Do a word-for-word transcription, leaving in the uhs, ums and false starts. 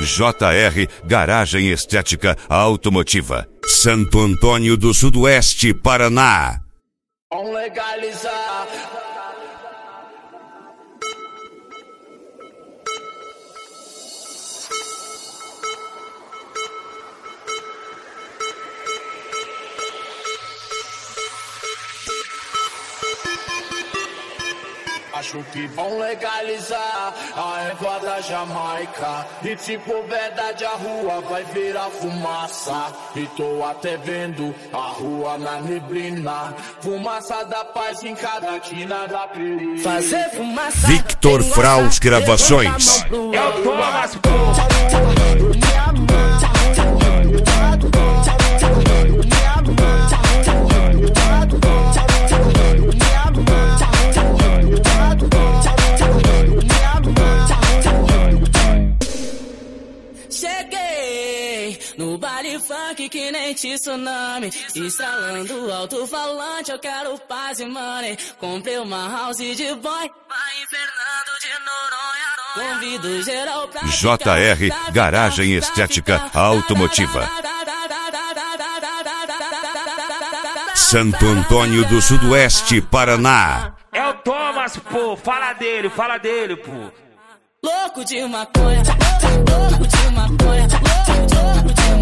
J R Garagem Estética Automotiva. Santo Antônio do Sudoeste, Paraná. Vamos legalizar. Acho que vão legalizar a erva da Jamaica. E tipo verdade a rua vai virar fumaça. E tô até vendo a rua na neblina. Fumaça da paz em cada quina da periferia. Fazer fumaça. Victor Fraus Gravações. É o Thomas, pô. Cheguei no baile funk que nem tsunami, estralando alto-falante, eu quero paz e money. Comprei uma house de boy, vai em Fernando de Noronha. Convido geral pra J R Garagem Estética Automotiva. Santo Antônio do Sudoeste, Paraná. É o Thomas, pô. Fala dele, fala dele, pô. Louco de maconha, louco de maconha, louco de